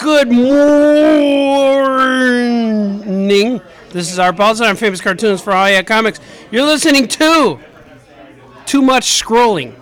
Good morning. This is our Balls on Famous Cartoons for All Yeah Comics. You're listening to Too Much Scrolling.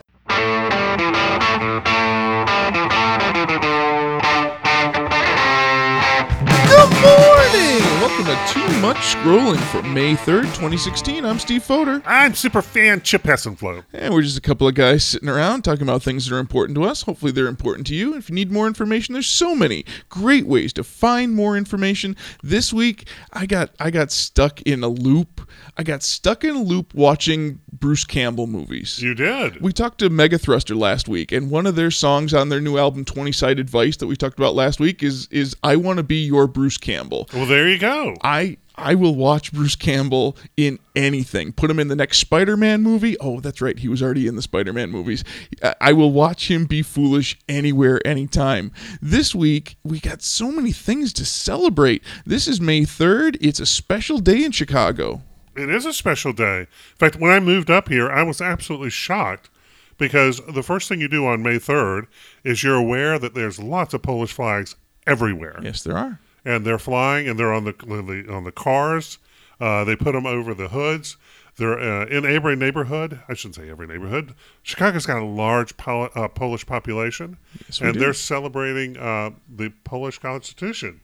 Good morning! Welcome to Too Much Scrolling for May 3rd, 2016. I'm Steve Fodor. I'm Superfan Chip Hessenflow. And we're just a couple of guys sitting around talking about things that are important to us. Hopefully they're important to you. If you need more information, there's so many great ways to find more information. This week, I got stuck in a loop. I got stuck in a loop watching Bruce Campbell movies. You did. We talked to Mega Thruster last week, and one of their songs on their new album, 20-Sided Vice, that we talked about last week is I Want to Be Your Bruce Campbell. Well, there you go. I will watch Bruce Campbell in anything. Put him in the next Spider-Man movie. Oh, that's right. He was already in the Spider-Man movies. I will watch him be foolish anywhere, anytime. This week, we got so many things to celebrate. This is May 3rd. It's a special day in Chicago. It is a special day. In fact, when I moved up here, I was absolutely shocked because the first thing you do on May 3rd is you're aware that there's lots of Polish flags everywhere. Yes, there are. And they're flying, and they're on the cars. They put them over the hoods. They're in every neighborhood. I shouldn't say every neighborhood. Chicago's got a large Polish population, yes, and they're celebrating the Polish Constitution.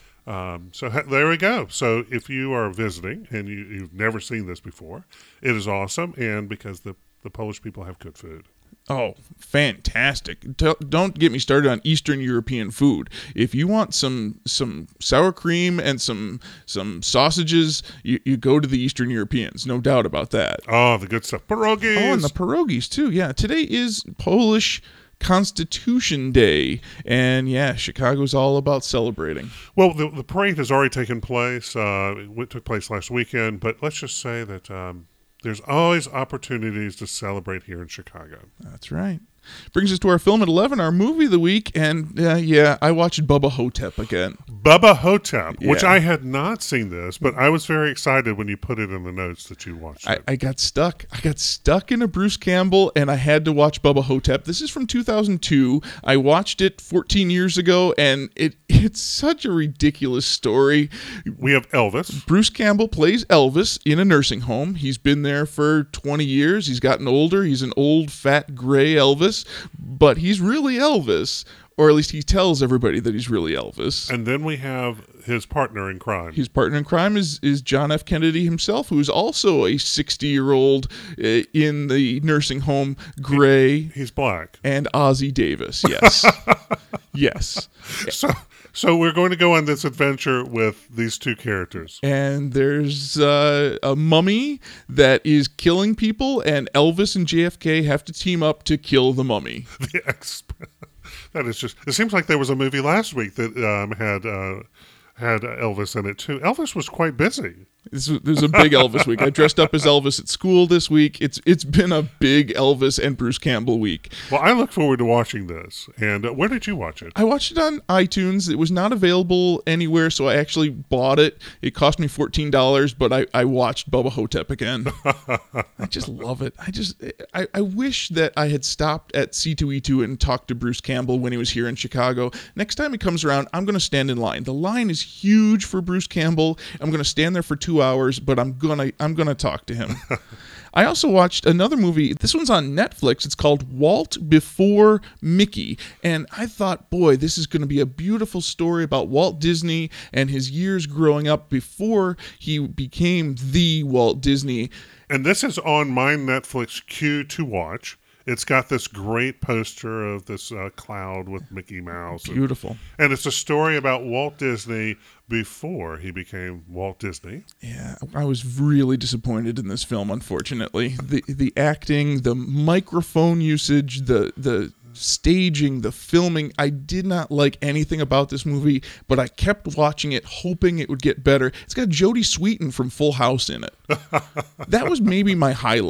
So there we go. So if you are visiting and you've never seen this before, it is awesome, and because the Polish people have good food. Oh, fantastic. Don't get me started on Eastern European food. If you want some sour cream and some sausages, you go to the Eastern Europeans. No doubt about that. Oh, the good stuff. Pierogies. Oh, and the pierogies, too. Yeah, today is Polish Constitution Day, and yeah, Chicago's all about celebrating. Well, the parade has already taken place. It took place last weekend, but let's just say that there's always opportunities to celebrate here in Chicago. That's right. Brings us to our film at 11, our movie of the week, and I watched Bubba Ho-Tep again. Bubba Ho-Tep, which I had not seen this, but I was very excited when you put it in the notes that you watched it. I got stuck. I got stuck in a Bruce Campbell, and I had to watch Bubba Ho-Tep. This is from 2002. I watched it 14 years ago, and it's such a ridiculous story. We have Elvis. Bruce Campbell plays Elvis in a nursing home. He's been there for 20 years. He's gotten older. He's an old, fat, gray Elvis. But he's really Elvis, or at least he tells everybody that he's really Elvis. And then we have his partner in crime. His partner in crime is John F. Kennedy himself, who's also a 60-year-old in the nursing home, gray. He's black. And Ozzie Davis, yes. Yes. So we're going to go on this adventure with these two characters. And there's a mummy that is killing people, and Elvis and JFK have to team up to kill the mummy. That is just... It seems like there was a movie last week that had Elvis in it, too. Elvis was quite busy. This was a big Elvis week. I dressed up as Elvis at school this week. It's been a big Elvis and Bruce Campbell week. Well, I look forward to watching this. And where did you watch it? I watched it on iTunes. It was not available anywhere, so I actually bought it. It cost me $14, but I watched Bubba Ho-Tep again. I just love it. I wish that I had stopped at C2E2 and talked to Bruce Campbell when he was here in Chicago. Next time he comes around, I'm going to stand in line. The line is huge for Bruce Campbell. I'm going to stand there for 2 hours, but I'm gonna talk to him. I also watched another movie. This one's on Netflix. It's called Walt Before Mickey, and I thought, boy, this is going to be a beautiful story about Walt Disney and his years growing up before he became the Walt Disney. And this is on my Netflix queue to watch. It's got this great poster of this cloud with Mickey Mouse. Beautiful. And it's a story about Walt Disney before he became Walt Disney. Yeah, I was really disappointed in this film, unfortunately. The acting, the microphone usage, the staging, the filming, I did not like anything about this movie, but I kept watching it, hoping it would get better. It's got Jodie Sweetin from Full House in it. That was maybe my highlight.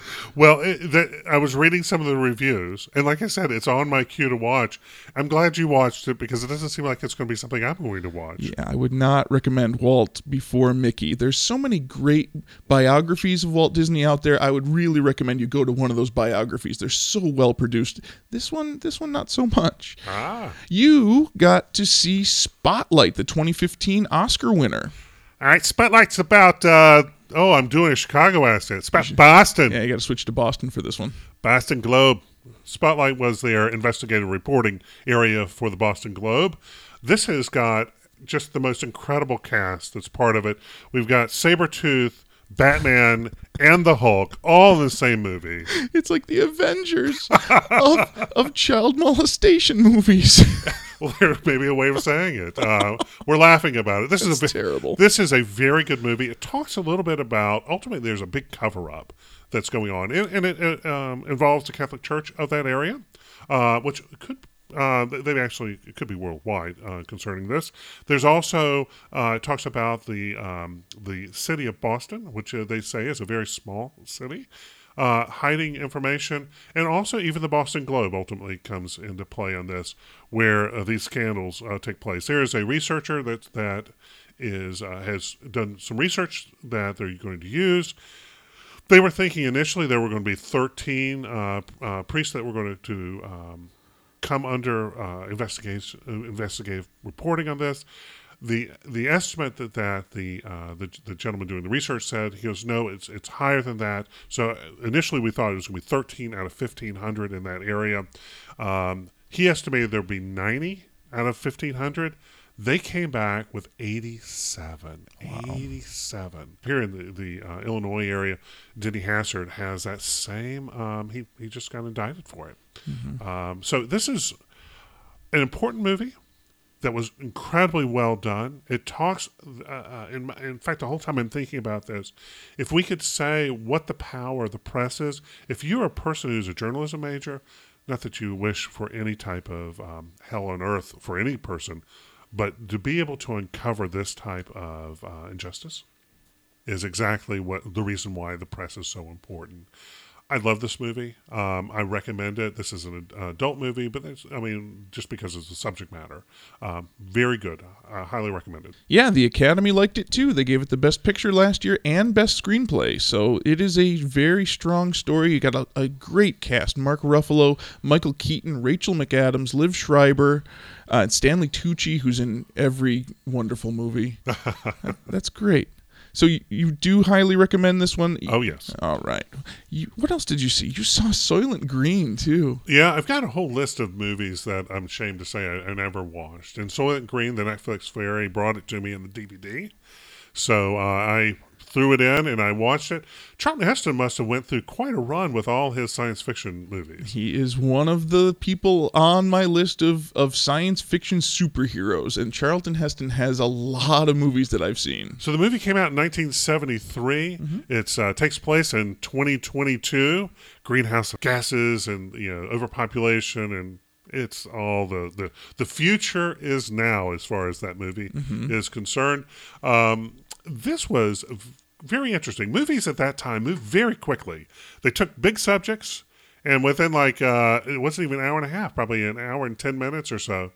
Well, I was reading some of the reviews, and like I said, it's on my queue to watch. I'm glad you watched it because it doesn't seem like it's going to be something I'm going to watch. Yeah, I would not recommend Walt before Mickey. There's so many great biographies of Walt Disney out there. I would really recommend you go to one of those biographies. They're so well produced. This one not so much. You got to see Spotlight, the 2015 Oscar winner. All right, Spotlight's about, I'm doing a Chicago accent. It's about Boston. Yeah, you got to switch to Boston for this one. Boston Globe. Spotlight was their investigative reporting area for the Boston Globe. This has got just the most incredible cast that's part of it. We've got Sabretooth, Batman, and the Hulk all in the same movie. It's like the Avengers of child molestation movies. Well, there may be a way of saying it. We're laughing about it. This is terrible. This is a very good movie. It talks a little bit about, ultimately, there's a big cover-up that's going on, and it involves the Catholic Church of that area, which could it could be worldwide concerning this. There's also it talks about the city of Boston, which they say is a very small city, hiding information, and also even the Boston Globe ultimately comes into play on this, where these scandals take place. There is a researcher that has done some research that they're going to use. They were thinking initially there were going to be 13 priests that were going to come under investigative reporting on this. The estimate that the gentleman doing the research said, he goes, no, it's higher than that. So initially we thought it was going to be 13 out of 1,500 in that area. He estimated there would be 90 out of 1,500. They came back with 87. Wow. 87. Here in the Illinois area, Denny Hassard has that same, he just got indicted for it. Mm-hmm. So this is an important movie that was incredibly well done. It talks, in fact, the whole time I'm thinking about this, if we could say what the power of the press is, if you're a person who's a journalism major, not that you wish for any type of hell on earth for any person, but to be able to uncover this type of injustice is exactly the reason why the press is so important. I love this movie. I recommend it. This is an adult movie, but just because it's the subject matter. Very good. Highly recommended. Yeah, the Academy liked it too. They gave it the Best Picture last year and Best Screenplay. So it is a very strong story. You got a great cast. Mark Ruffalo, Michael Keaton, Rachel McAdams, Liv Schreiber, and Stanley Tucci, who's in every wonderful movie. That's great. So you do highly recommend this one? Oh, yes. All right. What else did you see? You saw Soylent Green, too. Yeah, I've got a whole list of movies that I'm ashamed to say I never watched. And Soylent Green, the Netflix fairy, brought it to me in the DVD. So I threw it in and I watched it. Charlton Heston must have went through quite a run with all his science fiction movies. He is one of the people on my list of science fiction superheroes, and Charlton Heston has a lot of movies that I've seen. So the movie came out in 1973. Mm-hmm. It takes place in 2022. Greenhouse gases and overpopulation, and it's all the future is now as far as that movie is concerned. This was very interesting. Movies at that time moved very quickly. They took big subjects, and within it wasn't even an hour and a half, probably an hour and 10 minutes or so,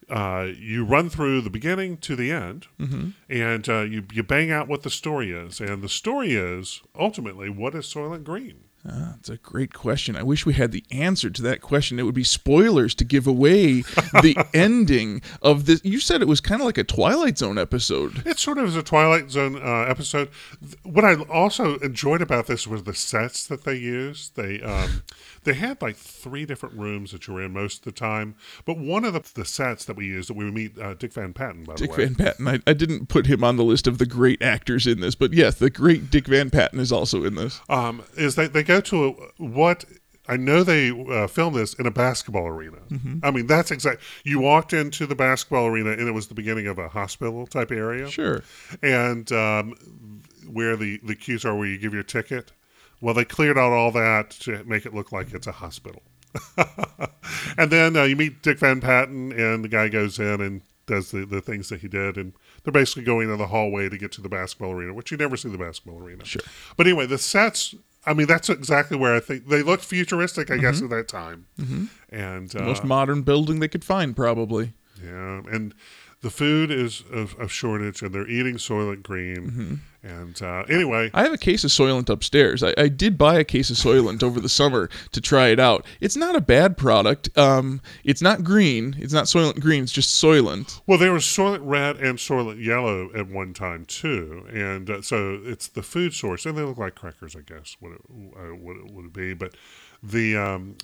you run through the beginning to the end, and you bang out what the story is. And the story is, ultimately, what is Soylent Green? That's a great question. I wish we had the answer to that question. It would be spoilers to give away the ending of this. You said it was kind of like a Twilight Zone episode. It sort of is a Twilight Zone episode. What I also enjoyed about this was the sets that they used. They had like 3 different rooms that you were in most of the time. But one of the sets that we used, that we would meet Dick Van Patten, by the way. Dick Van Patten. I didn't put him on the list of the great actors in this, but yes, the great Dick Van Patten is also in this. Is that they go to what I know they filmed this in a basketball arena. I mean, that's exactly. You walked into the basketball arena and it was the beginning of a hospital type area. Sure. And where the queues are, where you give your ticket. Well, they cleared out all that to make it look like it's a hospital. And then you meet Dick Van Patten, and the guy goes in and does the things that he did, and they're basically going in the hallway to get to the basketball arena, which you never see the basketball arena. Sure. But anyway, the sets I mean, that's exactly where I think they looked futuristic, I guess, at that time. And The most modern building they could find, probably. yeah, and the food is of shortage, and they're eating Soylent Green. And anyway, I have a case of Soylent upstairs. I did buy a case of Soylent over the summer to try it out. It's not a bad product. It's not green. It's not Soylent Green. It's just Soylent. well, there was Soylent Red and Soylent Yellow at one time too, and so it's the food source, and they look like crackers, I guess. What it would be, but the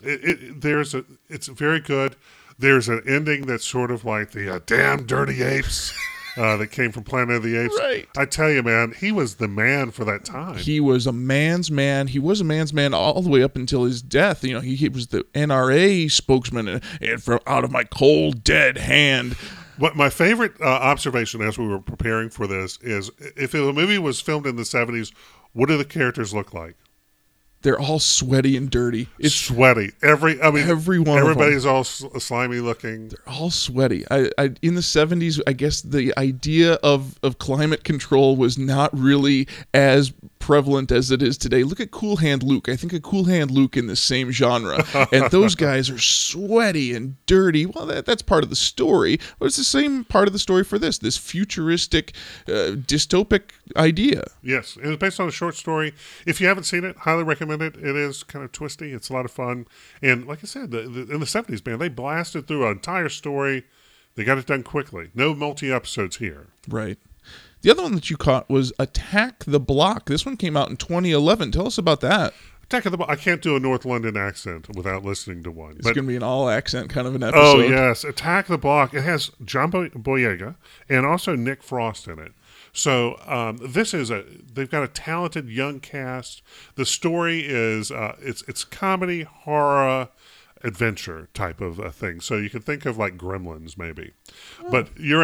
it's very good. There's an ending that's sort of like the damn dirty apes that came from Planet of the Apes. Right. I tell you, man, he was the man for that time. He was a man's man. He was a man's man all the way up until his death. You know, he was the NRA spokesman, and from out of my cold, dead hand. What my favorite observation as we were preparing for this is, if a movie was filmed in the 70s, what do the characters look like? They're all sweaty and dirty. It's sweaty. Every one of them. Everybody's all slimy looking. They're all sweaty. In the 70s, I guess the idea of climate control was not really as prevalent as it is today. Look at Cool Hand Luke. I think of Cool Hand Luke in the same genre. And those guys are sweaty and dirty. Well, that's part of the story. But it's the same part of the story for this futuristic, dystopic idea. Yes. It was based on a short story. If you haven't seen it, highly recommend it. It is kind of twisty. It's a lot of fun. And like I said, in the 70s, man, they blasted through an entire story. They got it done quickly. No multi-episodes here. Right. The other one that you caught was Attack the Block. This one came out in 2011. Tell us about that. Attack of the Block. I can't do a North London accent without listening to one. It's going to be an all-accent kind of an episode. Oh, yes. Attack the Block. It has John Boyega and also Nick Frost in it. So they've got a talented young cast. The story is it's comedy, horror, adventure type of a thing. So you can think of like Gremlins maybe. But you're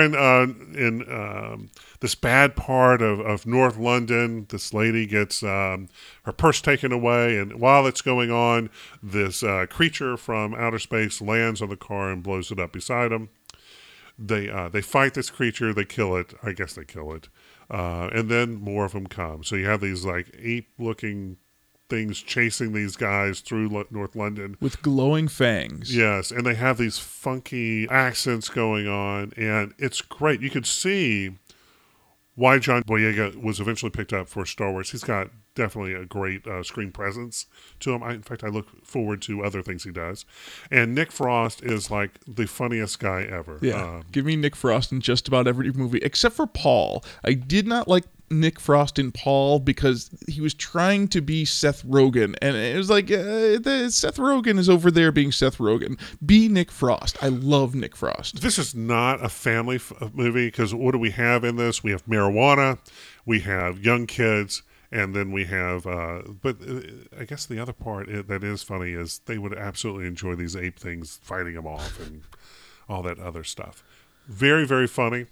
in this bad part of North London. This lady gets her purse taken away, and while it's going on, this creature from outer space lands on the car and blows it up beside them. They fight this creature. They kill it. I guess they kill it. And then more of them come. So you have these like ape-looking things chasing these guys through North London. With glowing fangs. Yes, and they have these funky accents going on, and it's great. You could see why John Boyega was eventually picked up for Star Wars. He's got definitely a great screen presence to him. In fact, I look forward to other things he does. And Nick Frost is like the funniest guy ever. Yeah, give me Nick Frost in just about every movie, except for Paul. I did not like Nick Frost in Paul because he was trying to be Seth Rogen, and it was like Seth Rogen is over there being Seth Rogen. Be Nick Frost. I love Nick Frost. This is not a family movie because what do we have in this? We have marijuana, we have young kids, and then we have, but I guess the other part that is funny is they would absolutely enjoy these ape things fighting them off and all that other stuff. Very, very funny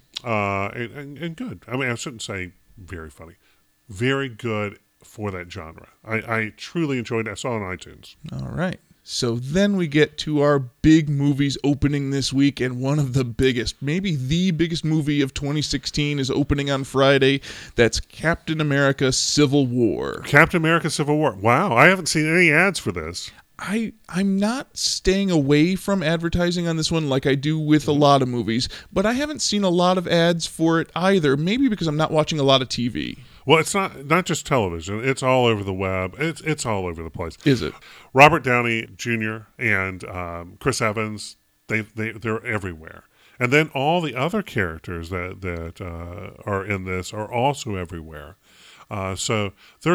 and good. I mean, I shouldn't say very funny. Very good for that genre. I truly enjoyed it. I saw it on iTunes. All right. So then we get to our big movies opening this week, and one of the biggest, maybe the biggest movie of 2016 is opening on Friday. That's Captain America Civil War. Captain America Civil War. Wow, I haven't seen any ads for this. I'm not staying away from advertising on this one like I do with a lot of movies, but I haven't seen a lot of ads for it either, maybe because I'm not watching a lot of TV. Well, it's not just television. It's all over the web. It's all over the place. Is it? Robert Downey Jr. and Chris Evans, they're everywhere. And then all the other characters that are in this are also everywhere. So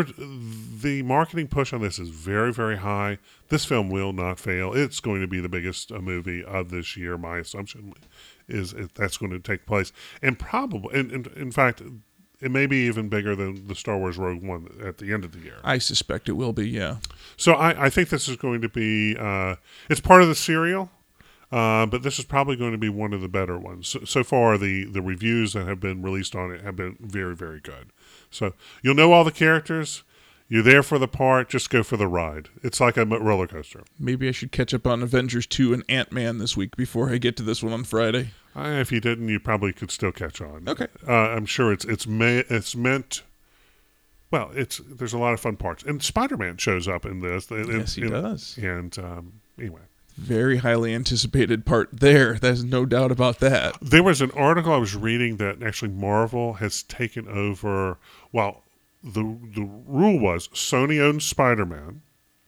the marketing push on this is very, very high. This film will not fail. It's going to be the biggest movie of this year. My assumption is that's going to take place. And probably, in fact, it may be even bigger than the Star Wars Rogue One at the end of the year. I suspect it will be, yeah. So I think this is going to be, it's part of the serial. But this is probably going to be one of the better ones. So far, the reviews that have been released on it have been very, very good. So you'll know all the characters. You're there for the part. Just go for the ride. It's like a roller coaster. Maybe I should catch up on Avengers 2 and Ant-Man this week before I get to this one on Friday. If you didn't, you probably could still catch on. Okay. I'm sure it's meant well, there's a lot of fun parts, and Spider-Man shows up in this. Yes, he does. And anyway, Very highly anticipated part there. There's no doubt about that. there was an article I was reading that actually Marvel has taken over. Well, the rule was Sony owned Spider-Man,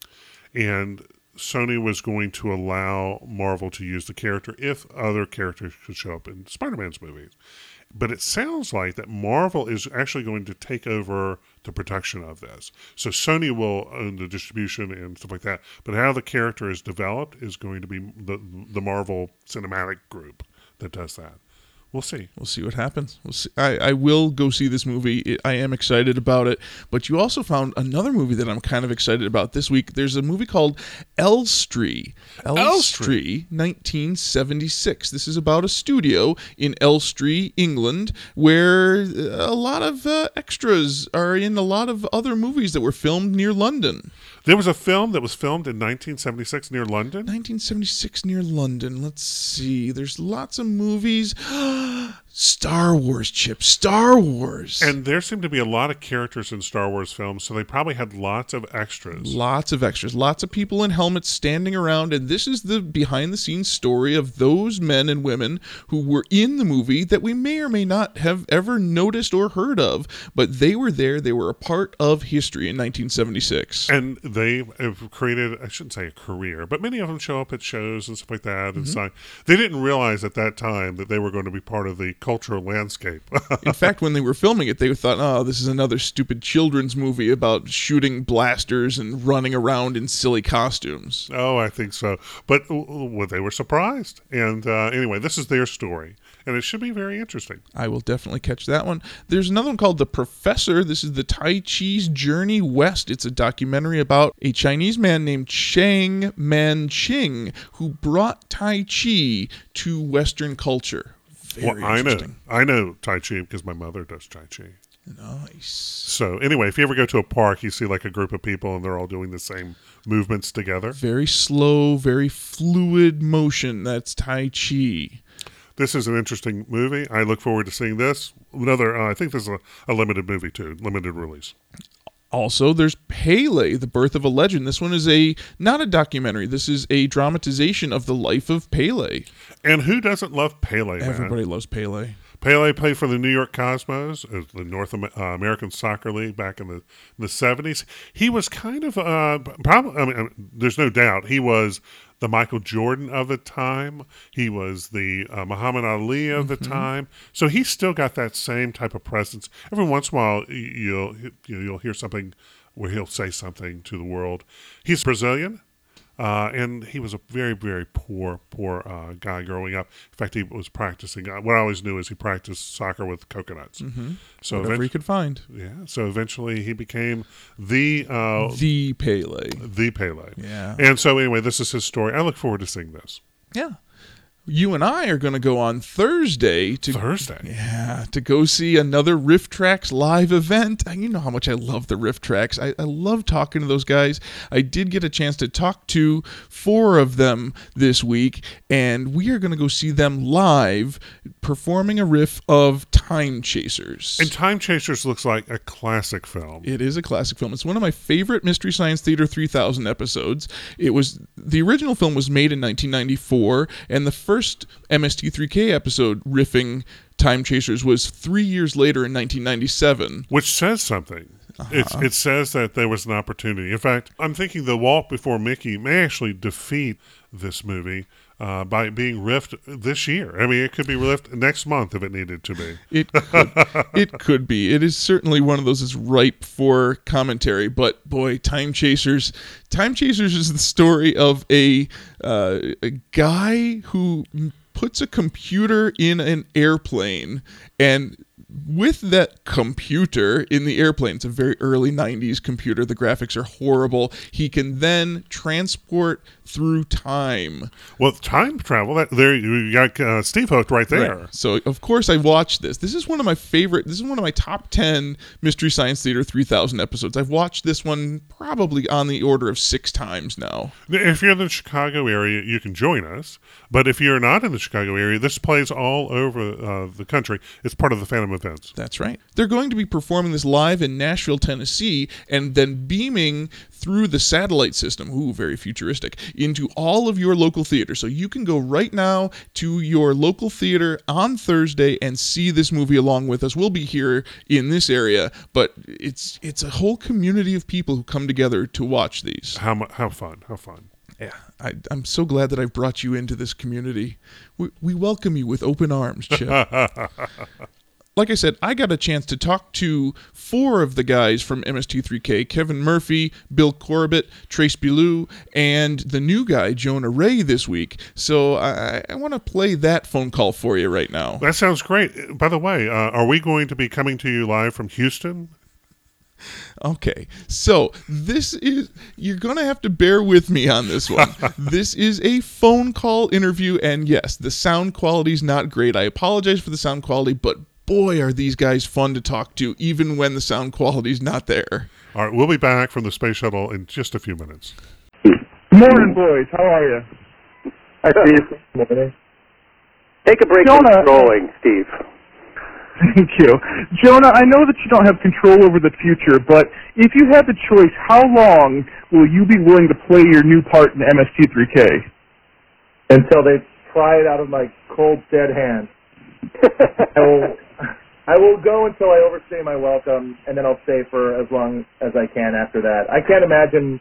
and Sony was going to allow Marvel to use the character if other characters could show up in Spider-Man's movies. But it sounds like that Marvel is actually going to take over the production of this. So Sony will own the distribution and stuff like that. But how the character is developed is going to be the Marvel Cinematic Group that does that. We'll see. We'll see what happens. We'll see. I will go see this movie. I am excited about it. But you also found another movie that I'm kind of excited about this week. There's a movie called Elstree. Elstree, 1976. This is about a studio in Elstree, England, where a lot of extras are in a lot of other movies that were filmed near London. There was a film that was filmed in 1976 near London. 1976 near London. Let's see. There's lots of movies. Star Wars, Chip. Star Wars. And there seemed to be a lot of characters in Star Wars films, so they probably had lots of extras. Lots of extras. Lots of people in helmets standing around. And this is the behind-the-scenes story of those men and women who were in the movie that we may or may not have ever noticed or heard of. But they were there. They were a part of history in 1976. And they have created, I shouldn't say a career, but many of them show up at shows and stuff like that. And so they didn't realize at that time that they were going to be part of the cultural landscape. In fact, when they were filming it, they thought, oh, this is another stupid children's movie about shooting blasters and running around in silly costumes. Oh, I think so. But well, they were surprised. And anyway, this is their story. And it should be very interesting. I will definitely catch that one. There's another one called The Professor. This is the Tai Chi's Journey West. It's a documentary about a Chinese man named Chang Man-ching who brought Tai Chi to Western culture. Very interesting. I know Tai Chi because my mother does Tai Chi. Nice. So anyway, if you ever go to a park, you see like a group of people and they're all doing the same movements together. Very slow, very fluid motion. That's Tai Chi. This is an interesting movie. I look forward to seeing this. Another, I think this is a limited movie too, limited release. Also, there's Pele, The Birth of a Legend. This one is not a documentary. This is a dramatization of the life of Pele. And who doesn't love Pele, man? Everybody loves Pele. Pele played for the New York Cosmos, the North American Soccer League back in the 70s. He was kind of, there's no doubt, he was the Michael Jordan of the time. He was the Muhammad Ali of the time. So he's still got that same type of presence. Every once in a while, you'll hear something where he'll say something to the world. He's Brazilian. And he was a very, very poor guy growing up. In fact, he was practicing. What I always knew is he practiced soccer with coconuts. Mm-hmm. So whatever he could find. Yeah. So eventually he became the Pele. The Pele. Yeah. And so anyway, this is his story. I look forward to seeing this. Yeah. You and I are going to go on Thursday to go see another Riff Tracks live event. You know how much I love the Riff Tracks. I love talking to those guys. I did get a chance to talk to 4 of them this week, and we are going to go see them live performing a riff of Time Chasers. And Time Chasers looks like a classic film. It is a classic film. It's one of my favorite Mystery Science Theater 3000 episodes. The original film was made in 1994, and the first MST3K episode riffing Time Chasers was 3 years later in 1997. Which says something. It says that there was an opportunity. In fact, I'm thinking The Walk Before Mickey may actually defeat this movie by being riffed this year. I mean, it could be riffed next month if it needed to be. It could be. It is certainly one of those that's ripe for commentary. But boy, Time Chasers is the story of a guy who puts a computer in an airplane, and with that computer in the airplane, it's a very early 90s computer, the graphics are horrible, he can then transport through time. Well, time travel, there you got Steve hooked right there. Right. So, of course, I watched this. This is one of my top 10 Mystery Science Theater 3000 episodes. I've watched this one probably on the order of 6 times now. If you're in the Chicago area, you can join us. But if you're not in the Chicago area, this plays all over the country. It's part of the Phantom of events. That's right. They're going to be performing this live in Nashville, Tennessee, and then beaming through the satellite system, very futuristic, into all of your local theaters. So you can go right now to your local theater on Thursday and see this movie along with us. We'll be here in this area, but it's a whole community of people who come together to watch these. How fun. Yeah, I'm so glad that I've brought you into this community. We welcome you with open arms, Chip. Like I said, I got a chance to talk to 4 of the guys from MST3K, Kevin Murphy, Bill Corbett, Trace Bellew, and the new guy, Jonah Ray, this week. So I want to play that phone call for you right now. That sounds great. By the way, are we going to be coming to you live from Houston? Okay, so you're going to have to bear with me on this one. This is a phone call interview, and yes, the sound quality's not great. I apologize for the sound quality, but boy, are these guys fun to talk to, even when the sound quality's not there. All right, we'll be back from the space shuttle in just a few minutes. Morning, boys. How are you? Hi, Steve. Morning. Take a break from scrolling, Steve. Thank you. Jonah, I know that you don't have control over the future, but if you had the choice, how long will you be willing to play your new part in MST3K? Until they pry it out of my cold, dead hand. I will go until I overstay my welcome, and then I'll stay for as long as I can after that. I can't imagine,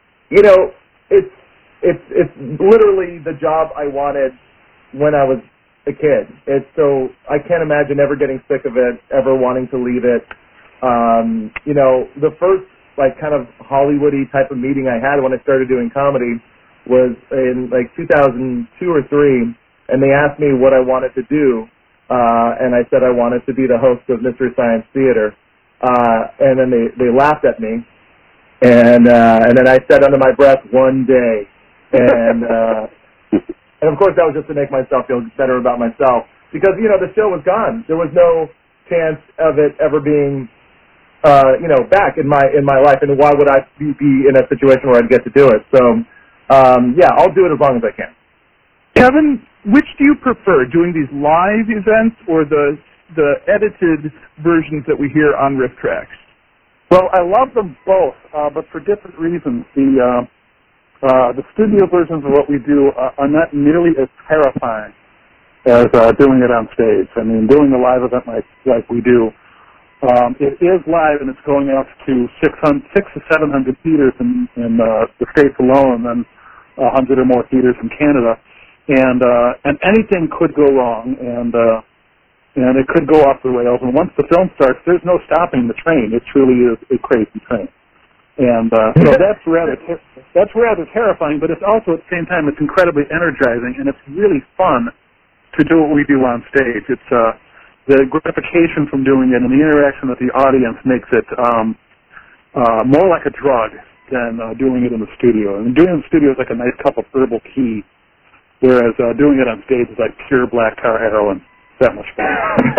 it's literally the job I wanted when I was a kid. So I can't imagine ever getting sick of it, ever wanting to leave it. The first kind of Hollywoody type of meeting I had when I started doing comedy was in 2002 or 3, and they asked me what I wanted to do. And I said I wanted to be the host of Mystery Science Theater, and then they laughed at me, and then I said under my breath, one day, and of course that was just to make myself feel better about myself, because the show was gone. There was no chance of it ever being back in my life, and why would I be in a situation where I'd get to do it? So I'll do it as long as I can. Kevin, which do you prefer, doing these live events or the edited versions that we hear on Riff Tracks? Well, I love them both, but for different reasons. The studio versions of what we do are not nearly as terrifying as doing it on stage. I mean, doing a live event like we do, it is live and it's going out to 600 to 700 theaters in the States alone, and then 100 or more theaters in Canada. And anything could go wrong, and it could go off the rails. And once the film starts, there's no stopping the train. It truly is a crazy train, and so that's rather terrifying. But it's also at the same time it's incredibly energizing, and it's really fun to do what we do on stage. It's the gratification from doing it and the interaction with the audience makes it more like a drug than doing it in the studio. And doing it in the studio is like a nice cup of herbal tea. Whereas doing it on stage is like pure black tar heroin. That much fun.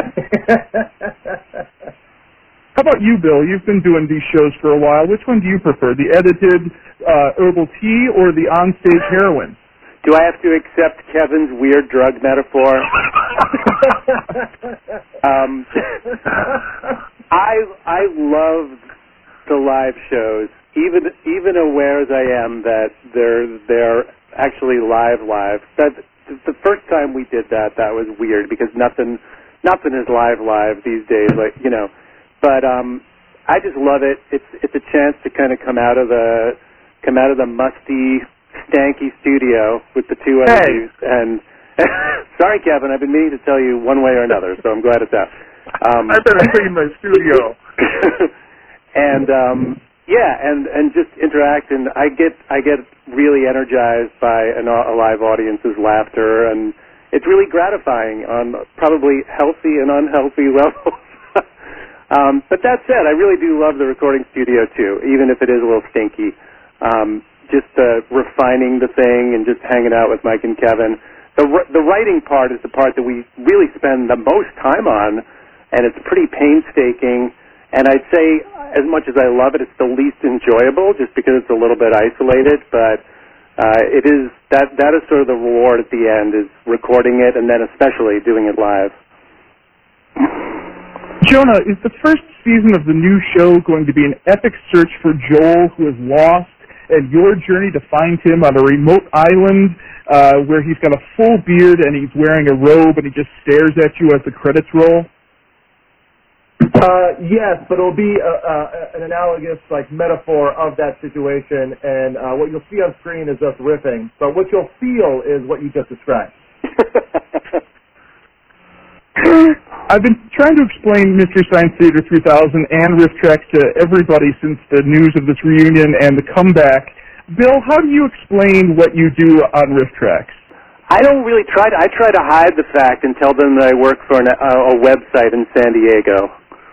How about you, Bill? You've been doing these shows for a while. Which one do you prefer, the edited herbal tea or the on-stage heroin? Do I have to accept Kevin's weird drug metaphor? I love the live shows, even aware as I am that they're actually live. The first time we did that was weird because nothing is live these days, But I just love it. It's a chance to kind of come out of the musty, stanky studio with the two other dudes. And sorry, Kevin, I've been meaning to tell you one way or another, so I'm glad it's out. I better clean my studio. and just interact, and I get really energized by a live audience's laughter, and it's really gratifying on probably healthy and unhealthy levels. But that said, I really do love the recording studio too, even if it is a little stinky. Just refining the thing and just hanging out with Mike and Kevin. The writing part is the part that we really spend the most time on, and it's pretty painstaking. And I'd say, as much as I love it, it's the least enjoyable, just because it's a little bit isolated. But it is that is sort of the reward at the end, is recording it and then especially doing it live. Jonah, is the first season of the new show going to be an epic search for Joel, who is lost, and your journey to find him on a remote island where he's got a full beard and he's wearing a robe and he just stares at you as the credits roll? Yes, but it'll be an analogous metaphor of that situation, and what you'll see on screen is us riffing, but what you'll feel is what you just described. I've been trying to explain Mystery Science Theater 3000 and Riff Tracks to everybody since the news of this reunion and the comeback. Bill, how do you explain what you do on Riff Tracks? I don't really try to. I try to hide the fact and tell them that I work for a website in San Diego.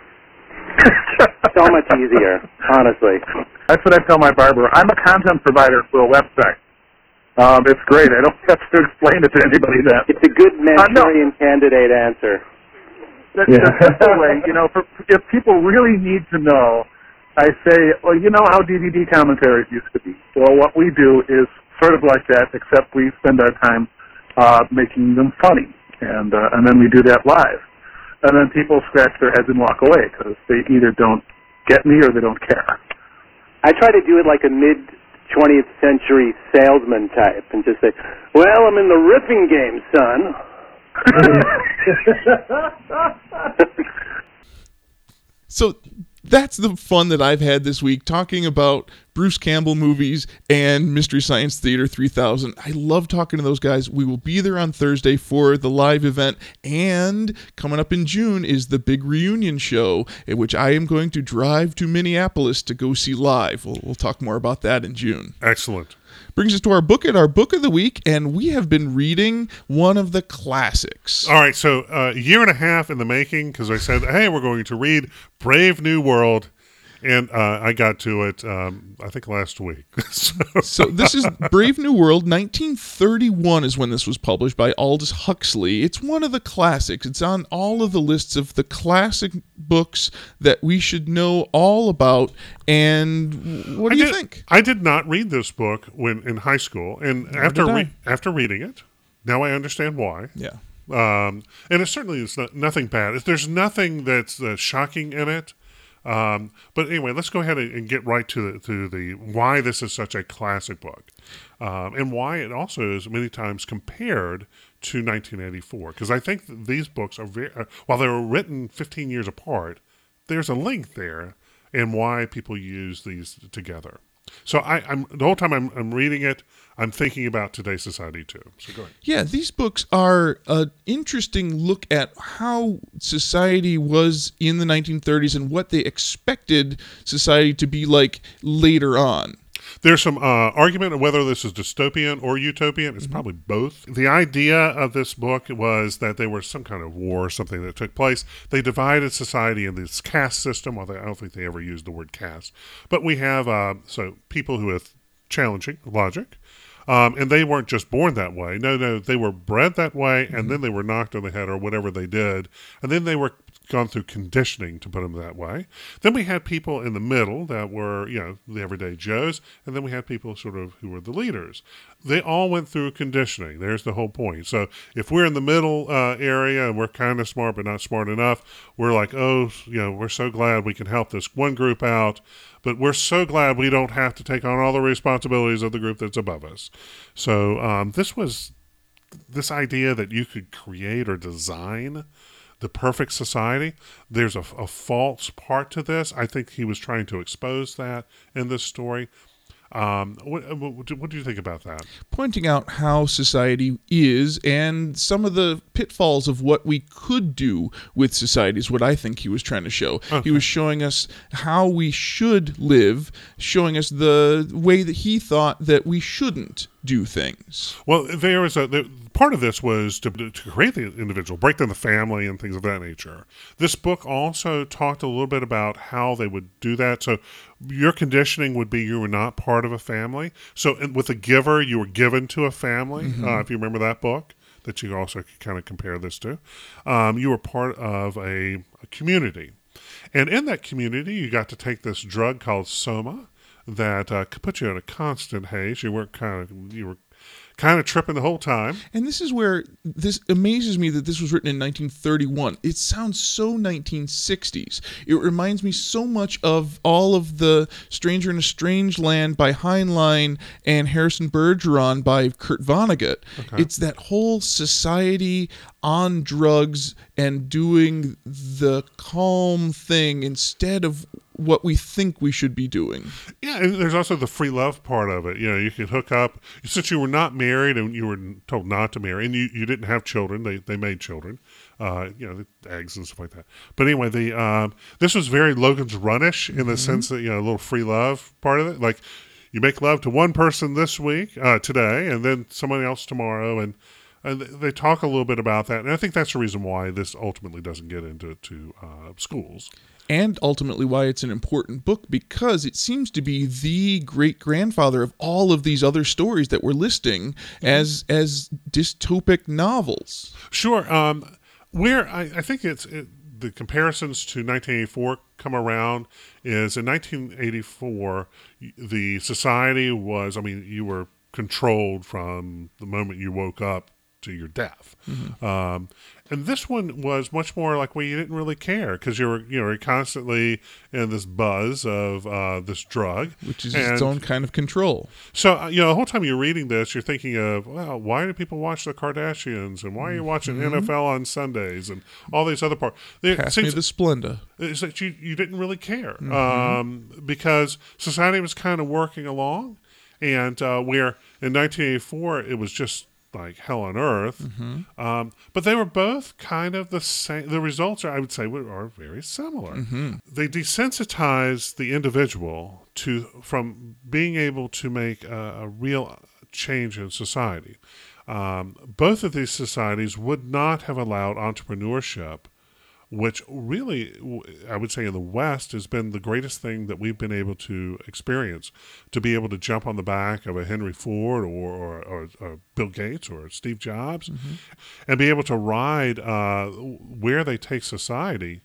So much easier, honestly. That's what I tell my barber. I'm a content provider for a website. It's great. I don't have to explain it to anybody then. It's a good Manchurian candidate answer. That's the way, if people really need to know, I say, well, you know how DVD commentaries used to be. Well, what we do is sort of like that, except we spend our time making them funny, and then we do that live. And then people scratch their heads and walk away because they either don't get me or they don't care. I try to do it like a mid-20th century salesman type and just say, well, I'm in the riffing game, son. So that's the fun that I've had this week, talking about Bruce Campbell movies and Mystery Science Theater 3000. I love talking to those guys. We will be there on Thursday for the live event, and coming up in June is the big reunion show, in which I am going to drive to Minneapolis to go see live. We'll talk more about that in June. Excellent. Brings us to our book of the week, and we have been reading one of the classics. All right, so a year and a half in the making, because I said, hey, we're going to read Brave New World, and I got to it, I think, last week. So this is Brave New World. 1931 is when this was published by Aldous Huxley. It's one of the classics. It's on all of the lists of the classic books that we should know all about. And what do you think? I did not read this book when in high school, and after reading it, now I understand why. Yeah. And it certainly is nothing bad. There's nothing that's shocking in it. But anyway, let's go ahead and get right to the why this is such a classic book, and why it also is many times compared to 1984. Because I think that these books are while they were written 15 years apart, there's a link there, and why people use these together. So I'm the whole time I'm reading it, I'm thinking about today's society too. So go ahead. Yeah, these books are an interesting look at how society was in the 1930s and what they expected society to be like later on. There's some argument of whether this is dystopian or utopian. It's probably both. The idea of this book was that there was some kind of war or something that took place. They divided society in this caste system. Well, I don't think they ever used the word caste. But we have so people who have challenging logic. And they weren't just born that way. No, they were bred that way, and then they were knocked on the head or whatever they did. And then they were gone through conditioning to put them that way. Then we had people in the middle that were, the everyday Joes, and then we had people sort of who were the leaders. They all went through conditioning. There's the whole point. So if we're in the middle area and we're kind of smart but not smart enough, we're like, we're so glad we can help this one group out, but we're so glad we don't have to take on all the responsibilities of the group that's above us. So this was this idea that you could create or design the perfect society. There's a false part to this. I think he was trying to expose that in this story. What do you think about that? Pointing out how society is and some of the pitfalls of what we could do with society is what I think he was trying to show. Okay. He was showing us how we should live, showing us the way that he thought that we shouldn't do things. Well, there was part of this was to create the individual, break down the family and things of that nature. This book also talked a little bit about how they would do that. So your conditioning would be you were not part of a family. So with a giver, you were given to a family, if you remember that book, that you also kind of compare this to. You were part of a community. And in that community, you got to take this drug called Soma that could put you in a constant haze. You were kind of tripping the whole time. And this is where this amazes me that this was written in 1931. It sounds so 1960s. It reminds me so much of all of the Stranger in a Strange Land by Heinlein and Harrison Bergeron by Kurt Vonnegut. Okay. It's that whole society on drugs and doing the calm thing instead of what we think we should be doing. Yeah, and there's also the free love part of it. You know, you could hook up since you were not married and you were told not to marry, and you didn't have children. They made children, eggs and stuff like that. But anyway, this was very Logan's Run-ish in the sense that, a little free love part of it. Like, you make love to one person this week, today, and then somebody else tomorrow, and they talk a little bit about that. And I think that's the reason why this ultimately doesn't get into schools. And ultimately why it's an important book, because it seems to be the great-grandfather of all of these other stories that we're listing as dystopic novels. Sure. Where I think the comparisons to 1984 come around is in 1984, the society was, you were controlled from the moment you woke up to your death. And this one was much more like, you didn't really care because you were constantly in this buzz of this drug, which is its own kind of control. So the whole time you're reading this, you're thinking of, well, why do people watch the Kardashians, and why are you watching NFL on Sundays, and all these other parts? Pass me the Splenda. It's that you didn't really care because society was kind of working along, and where in 1984 it was just like hell on earth. But they were both kind of the same. The results I would say, are very similar. They desensitize the individual from being able to make a real change in society. Both of these societies would not have allowed entrepreneurship, which really, I would say in the West, has been the greatest thing that we've been able to experience, to be able to jump on the back of a Henry Ford or Bill Gates or Steve Jobs and be able to ride where they take society,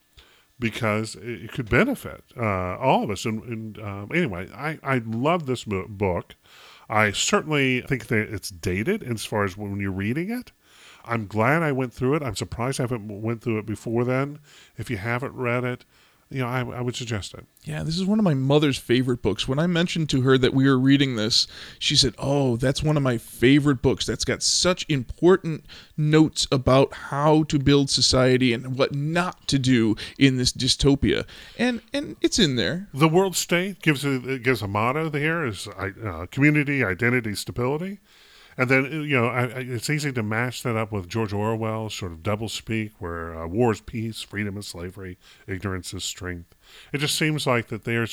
because it could benefit all of us. And anyway, I love this book. I certainly think that it's dated as far as when you're reading it. I'm glad I went through it. I'm surprised I haven't went through it before then. If you haven't read it, I would suggest it. Yeah, this is one of my mother's favorite books. When I mentioned to her that we were reading this, she said, "Oh, that's one of my favorite books. That's got such important notes about how to build society and what not to do in this dystopia." And it's in there. The world state gives a motto there is community, identity, stability. And then, it's easy to match that up with George Orwell's sort of doublespeak, where war is peace, freedom is slavery, ignorance is strength. It just seems like that there's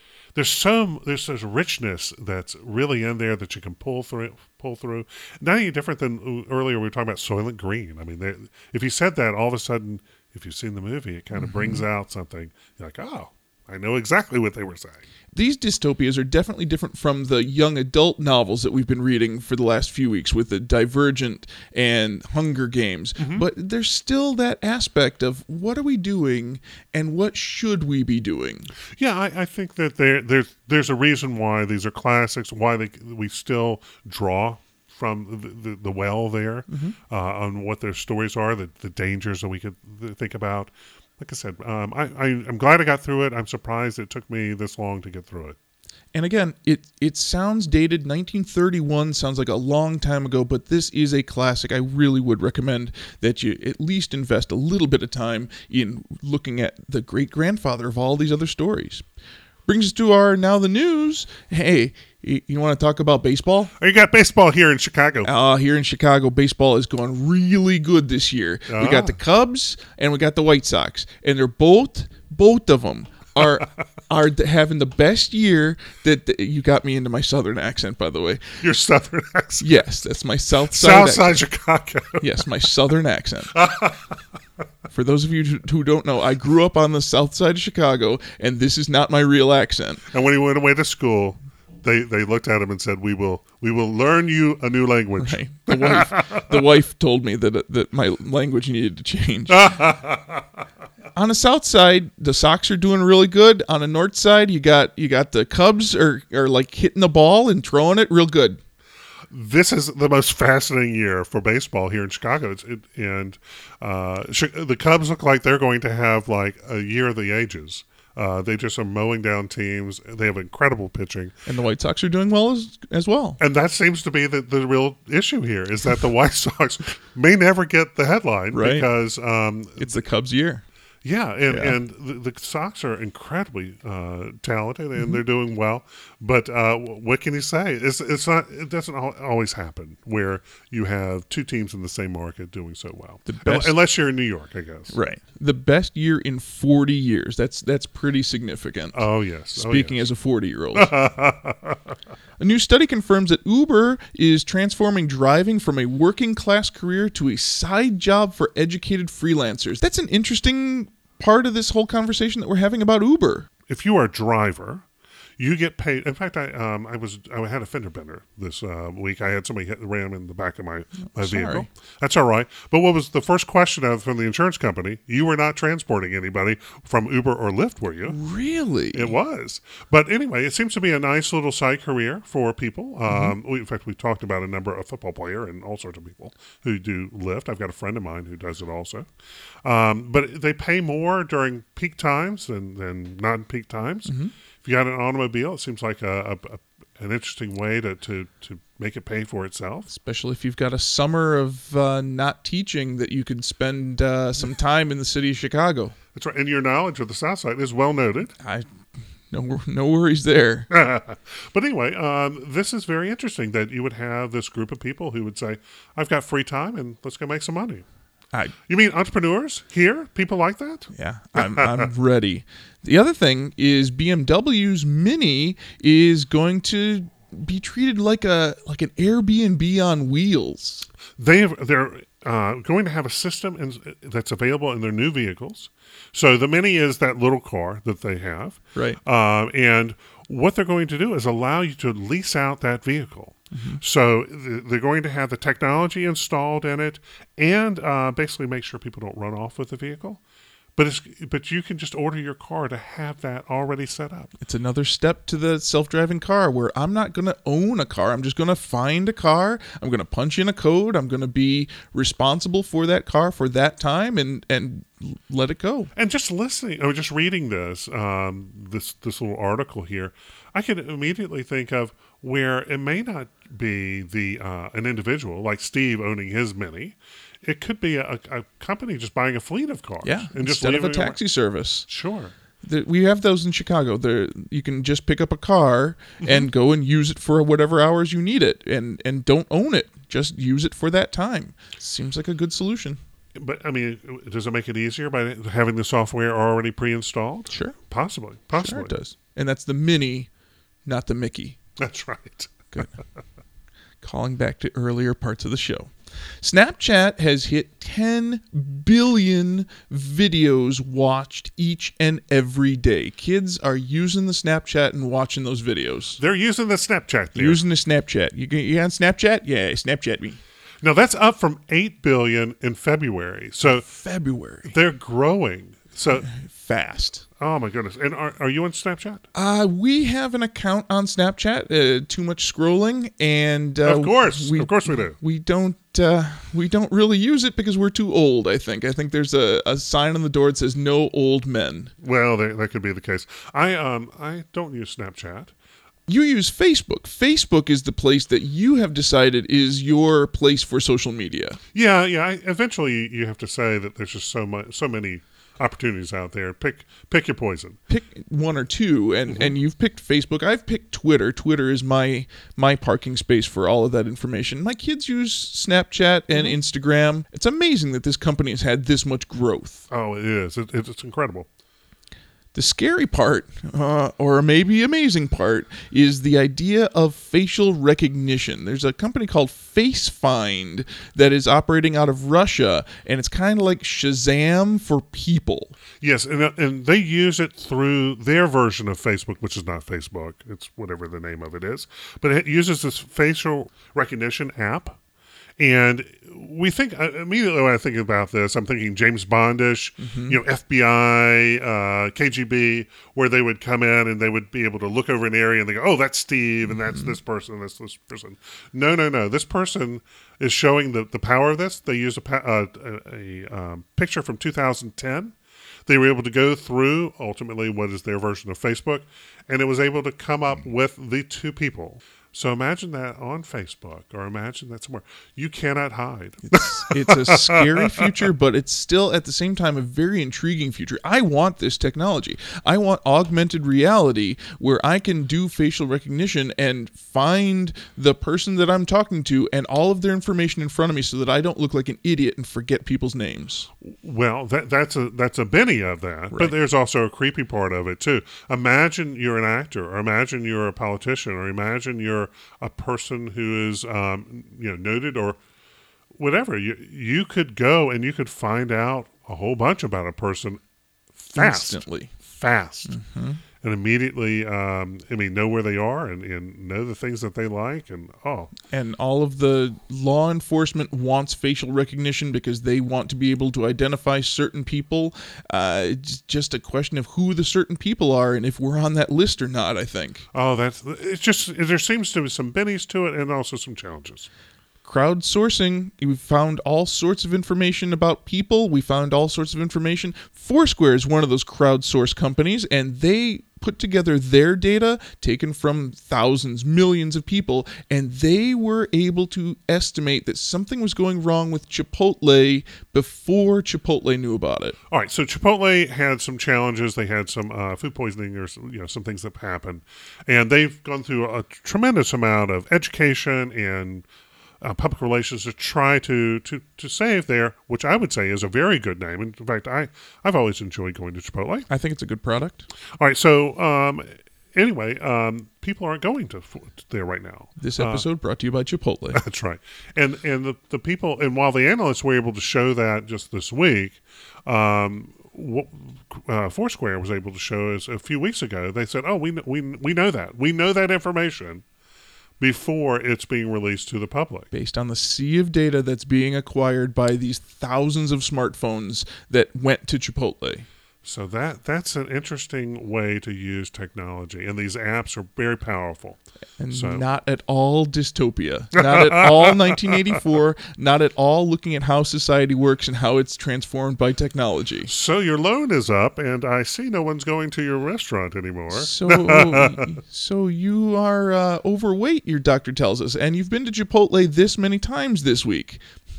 this richness that's really in there that you can pull through. Not any different than earlier we were talking about Soylent Green. If you said that, all of a sudden, if you've seen the movie, it kind of brings out something. You're like, oh, I know exactly what they were saying. These dystopias are definitely different from the young adult novels that we've been reading for the last few weeks with the Divergent and Hunger Games. But there's still that aspect of what are we doing and what should we be doing? Yeah, I think that there's a reason why these are classics, why we still draw from the well there on what their stories are, the dangers that we could think about. Like I said, I'm glad I got through it. I'm surprised it took me this long to get through it. And again, it sounds dated. 1931 sounds like a long time ago, but this is a classic. I really would recommend that you at least invest a little bit of time in looking at the great-grandfather of all these other stories. Brings us to our Now the News. Hey, you want to talk about baseball? You got baseball here in Chicago. Here in Chicago, baseball is going really good this year. We got the Cubs and we got the White Sox, and they're both of them are having the best year that you got me into my Southern accent, by the way. Your Southern accent? Yes, that's my South side Chicago. Yes, my Southern accent. For those of you who don't know, I grew up on the South side of Chicago, and this is not my real accent. And when he went away to school, they looked at him and said, "We will learn you a new language." Right. The wife told me that my language needed to change. On the south side, the Sox are doing really good. On the north side, you got the Cubs are like hitting the ball and throwing it real good. This is the most fascinating year for baseball here in Chicago. The Cubs look like they're going to have like a year of the ages. They just are mowing down teams. They have incredible pitching. And the White Sox are doing well as well. And that seems to be the real issue here, is that the White Sox may never get the headline Right. because It's the Cubs' year. and the Sox are incredibly talented and they're doing well. But what can you say? It's not. It doesn't always happen where you have two teams in the same market doing so well. Unless you're in New York, I guess. Right. The best year in 40 years. That's pretty significant. Oh, yes. Speaking as a 40-year-old. A new study confirms that Uber is transforming driving from a working-class career to a side job for educated freelancers. That's an interesting part of this whole conversation that we're having about Uber. If you are a driver, you get paid. In fact, I had a fender bender this week. I had somebody ram in the back of my vehicle. That's all right. But what was the first question from the insurance company? You were not transporting anybody from Uber or Lyft, were you? Really? It was. But anyway, it seems to be a nice little side career for people. In fact, we talked about a number of football player and all sorts of people who do Lyft. I've got a friend of mine who does it also. But they pay more during peak times than non-peak times. If you got an automobile, it seems like an interesting way to make it pay for itself. Especially if you've got a summer of not teaching that you could spend some time in the city of Chicago. That's right. And your knowledge of the South Side is well noted. No worries there. But anyway, this is very interesting that you would have this group of people who would say, I've got free time and let's go make some money. You mean entrepreneurs here? People like that? Yeah, I'm ready. The other thing is BMW's Mini is going to be treated like an Airbnb on wheels. They're going to have a system that's available in their new vehicles. So the Mini is that little car that they have. Right. And what they're going to do is allow you to lease out that vehicle. So they're going to have the technology installed in it and basically make sure people don't run off with the vehicle. But you can just order your car to have that already set up. It's another step to the self-driving car where I'm not going to own a car. I'm just going to find a car. I'm going to punch in a code. I'm going to be responsible for that car for that time and let it go. And just listening, or just reading this little article here, I can immediately think of where it may not be an individual like Steve owning his Mini. It could be a company just buying a fleet of cars. Yeah, and just instead of a taxi service. Sure. We have those in Chicago. You can just pick up a car and go and use it for whatever hours you need it, and don't own it. Just use it for that time. Seems like a good solution. But, I mean, does it make it easier by having the software already pre-installed? Sure. Possibly. Sure it does. And that's the Mini, not the Mickey. That's right. Good. Calling back to earlier parts of the show. Snapchat has hit 10 billion videos watched each and every day. Kids are using the Snapchat and watching those videos. They're using the Snapchat there. Using the Snapchat. You on Snapchat? Yeah, Snapchat me. Now, that's up from 8 billion in February. So February. They're growing. So fast. Oh, my goodness. And are you on Snapchat? We have an account on Snapchat. Too much scrolling, and of course we do. We don't really use it because we're too old. I think there's a sign on the door that says "No old men." Well, that could be the case. I don't use Snapchat. You use Facebook. Facebook is the place that you have decided is your place for social media. Yeah. Eventually, you have to say that there's just so many opportunities out there. Pick your poison. Pick one or two, and you've picked Facebook. I've picked Twitter. Twitter is my parking space for all of that information. My kids use Snapchat and Instagram. It's amazing that this company has had this much growth. Oh, it is. It's incredible. The scary part, or maybe amazing part, is the idea of facial recognition. There's a company called FaceFind that is operating out of Russia, and it's kind of like Shazam for people. Yes, and they use it through their version of Facebook, which is not Facebook. It's whatever the name of it is. But it uses this facial recognition app. And we think immediately when I think about this, I'm thinking James Bondish, FBI, KGB, where they would come in and they would be able to look over an area and they go, "Oh, that's Steve, and that's this person, and that's this person." No. This person is showing the power of this. They used a picture from 2010. They were able to go through ultimately what is their version of Facebook, and it was able to come up with the two people. So imagine that on Facebook, or imagine that somewhere. You cannot hide. It's a scary future, but it's still at the same time a very intriguing future. I want this technology. I want augmented reality where I can do facial recognition and find the person that I'm talking to and all of their information in front of me so that I don't look like an idiot and forget people's names. Well, that's a Benny of that, Right. But there's also a creepy part of it too. Imagine you're an actor, or imagine you're a politician, or imagine you're a person who is noted or whatever. You could go and you could find out a whole bunch about a person fast, and immediately know where they are and know the things that they like, and all of the law enforcement wants facial recognition because they want to be able to identify certain people. It's just a question of who the certain people are and if we're on that list or not, I think. It's just there seems to be some bennies to it and also some challenges. Crowdsourcing, we found all sorts of information about people. We found all sorts of information. Foursquare is one of those crowdsource companies, and they put together their data taken from thousands, millions of people, and they were able to estimate that something was going wrong with Chipotle before Chipotle knew about it. All right, so Chipotle had some challenges. They had some food poisoning or some things that happened, and they've gone through a tremendous amount of education and public relations to try to save their, which I would say is a very good name. In fact, I've always enjoyed going to Chipotle. I think it's a good product. All right, so anyway, people aren't going to there right now. This episode brought to you by Chipotle. That's right. And the people, and while the analysts were able to show that just this week, what Foursquare was able to show is a few weeks ago, they said, "Oh, we know that. We know that information before it's being released to the public." Based on the sea of data that's being acquired by these thousands of smartphones that went to Chipotle. So that's an interesting way to use technology, and these apps are very powerful. And not at all dystopia, not at all 1984, not at all looking at how society works and how it's transformed by technology. So your loan is up, and I see no one's going to your restaurant anymore. So you are overweight, your doctor tells us, and you've been to Chipotle this many times this week.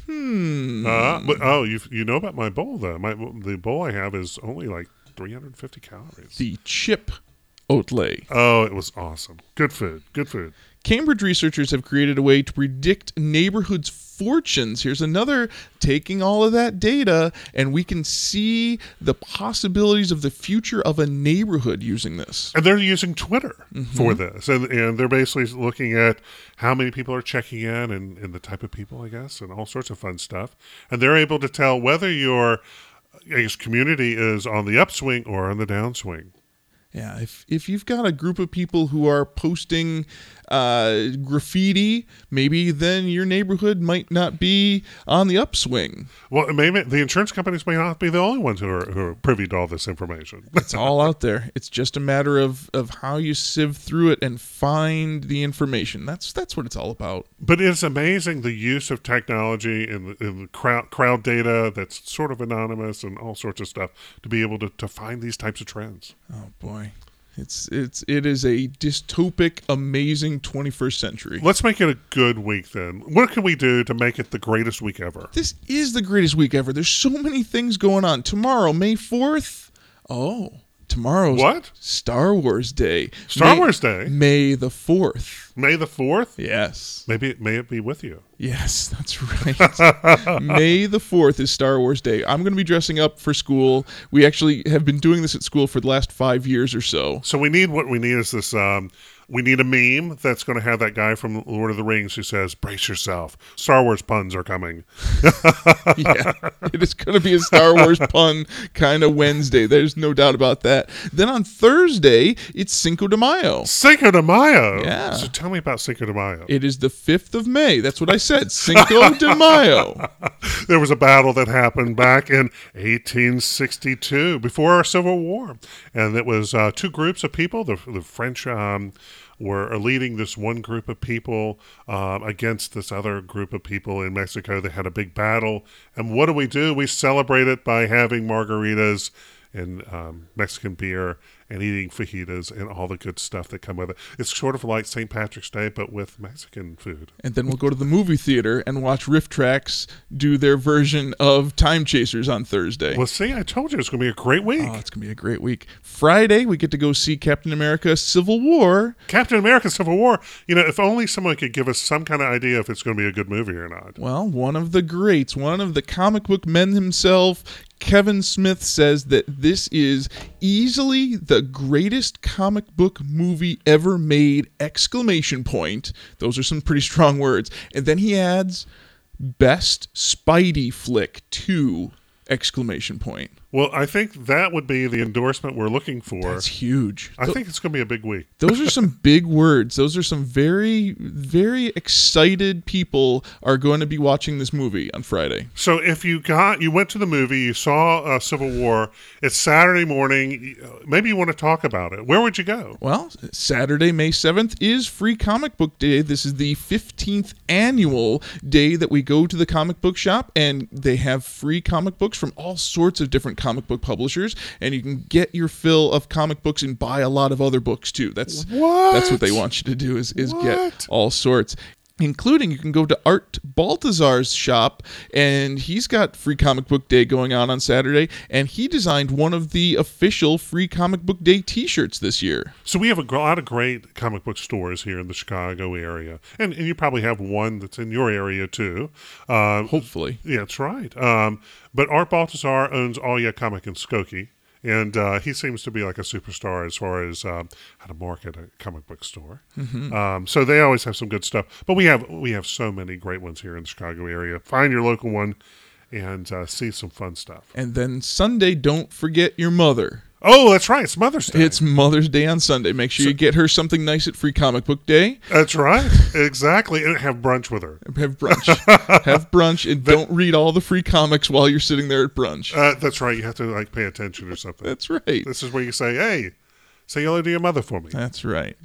You know about my bowl, though. The bowl I have is only like 350 calories. The Chip Oatley. Oh, it was awesome. Good food. Cambridge researchers have created a way to predict neighborhoods' fortunes. Here's another, taking all of that data, and we can see the possibilities of the future of a neighborhood using this. And they're using Twitter for this. And they're basically looking at how many people are checking in and the type of people, I guess, and all sorts of fun stuff. And they're able to tell whether your community is on the upswing or on the downswing. Yeah, if you've got a group of people who are posting graffiti, maybe then your neighborhood might not be on the upswing. Well, maybe the insurance companies may not be the only ones who are privy to all this information. It's all out there. It's just a matter of how you sieve through it and find the information. That's what it's all about. But it's amazing the use of technology and the crowd data that's sort of anonymous and all sorts of stuff to be able to find these types of trends. Oh boy. It is a dystopic, amazing 21st century. Let's make it a good week then. What can we do to make it the greatest week ever? This is the greatest week ever. There's so many things going on. Tomorrow, May 4th. Oh, tomorrow's what? Star Wars Day. Wars Day? May the 4th. May the 4th? Yes. May it be with you. Yes, that's right. May the 4th is Star Wars Day. I'm going to be dressing up for school. We actually have been doing this at school for the last 5 years or so. So what we need is this, we need a meme that's going to have that guy from Lord of the Rings who says, "Brace yourself. Star Wars puns are coming." Yeah, it is going to be a Star Wars pun kind of Wednesday. There's no doubt about that. Then on Thursday, it's Cinco de Mayo. Cinco de Mayo? Yeah. So Tell me about Cinco de Mayo. It is the 5th of May. That's what I said. Cinco de Mayo. There was a battle that happened back in 1862, before our Civil War. And it was two groups of people. The French were leading this one group of people against this other group of people in Mexico. They had a big battle. And what do? We celebrate it by having margaritas and Mexican beer and eating fajitas and all the good stuff that come with it. It's sort of like St. Patrick's Day, but with Mexican food. And then we'll go to the movie theater and watch Riff Tracks do their version of Time Chasers on Thursday. Well, see, I told you it's going to be a great week. Oh, it's going to be a great week. Friday, we get to go see Captain America Civil War. Captain America Civil War. You know, if only someone could give us some kind of idea if it's going to be a good movie or not. Well, one of the greats, one of the comic book men himself, Kevin Smith, says that this is easily the greatest comic book movie ever made, ! Those are some pretty strong words. And then he adds, best Spidey flick too! ! Well, I think that would be the endorsement we're looking for. That's huge. I think it's going to be a big week. Those are some big words. Those are some very, very excited people are going to be watching this movie on Friday. So if you went to the movie, you saw Civil War, it's Saturday morning, maybe you want to talk about it. Where would you go? Well, Saturday, May 7th is Free Comic Book Day. This is the 15th annual day that we go to the comic book shop, and they have free comic books from all sorts of different comic book publishers, and you can get your fill of comic books and buy a lot of other books too. That's what they want you to do is get all sorts. Including, you can go to Art Baltazar's shop, and he's got Free Comic Book Day going on Saturday, and he designed one of the official Free Comic Book Day t-shirts this year. So we have a lot of great comic book stores here in the Chicago area, and you probably have one that's in your area too. Hopefully. Yeah, that's right. But Art Baltazar owns All Yeah Comic in Skokie. And he seems to be like a superstar as far as how to market a comic book store. Mm-hmm. So they always have some good stuff. But we have so many great ones here in the Chicago area. Find your local one and see some fun stuff. And then Sunday, don't forget your mother. Oh, that's right. It's Mother's Day. It's Mother's Day on Sunday. Make sure you get her something nice at Free Comic Book Day. That's right. Exactly. And have brunch with her. Have brunch. Have brunch, and don't read all the free comics while you're sitting there at brunch. That's right. You have to pay attention or something. That's right. This is where you say, hey, say hello to your mother for me. That's right.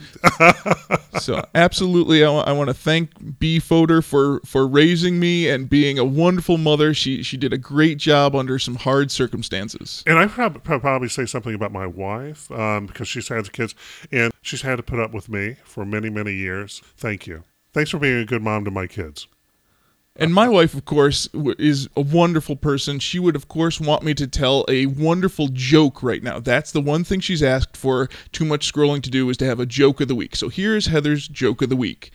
So absolutely, I want to thank B. Fodor for raising me and being a wonderful mother. She did a great job under some hard circumstances. And I probably say something about my wife because she's had the kids and she's had to put up with me for many, many years. Thank you. Thanks for being a good mom to my kids. And my wife, of course, is a wonderful person. She would, of course, want me to tell a wonderful joke right now. That's the one thing she's asked for Too Much Scrolling to do, is to have a joke of the week. So here's Heather's joke of the week.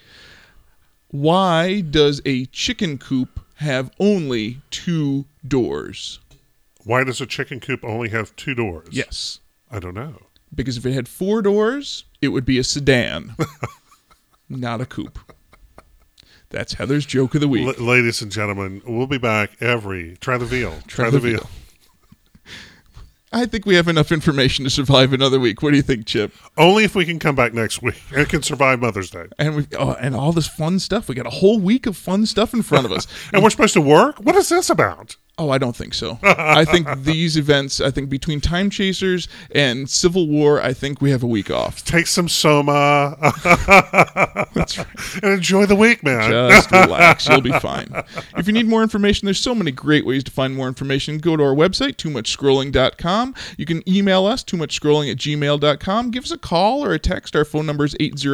Why does a chicken coop have only 2 doors? Why does a chicken coop only have 2 doors? Yes. I don't know. Because if it had 4 doors, it would be a sedan, not a coupe. That's Heather's joke of the week. Ladies and gentlemen, we'll be back Try the veal. Try the veal. I think we have enough information to survive another week. What do you think, Chip? Only if we can come back next week and can survive Mother's Day. And and all this fun stuff. We got a whole week of fun stuff in front of us. And we're supposed to work? What is this about? Oh, I don't think so. I think these events, between Time Chasers and Civil War, I think we have a week off. Take some Soma. That's right. And enjoy the week, man. Just relax. You'll be fine. If you need more information, there's so many great ways to find more information. Go to our website, TooMuchScrolling.com. You can email us, TooMuchScrolling@gmail.com. Give us a call or a text. Our phone number is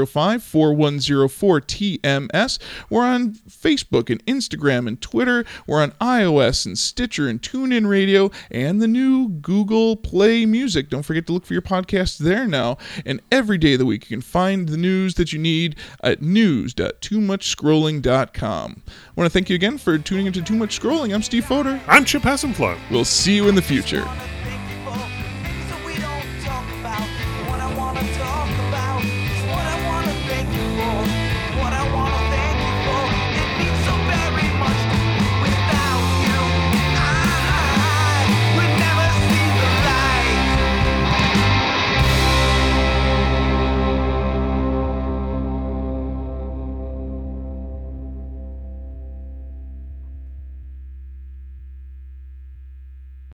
805-4104-TMS. We're on Facebook and Instagram and Twitter. We're on iOS and Stitcher and TuneIn Radio and the new Google Play Music. Don't forget to look for your podcasts there now. And every day of the week, you can find the news that you need at news.toomuchscrolling.com. I want to thank you again for tuning into Too Much Scrolling. I'm Steve Fodor. I'm Chip Hassenflow. We'll see you in the future. So we don't talk about what I want to talk about.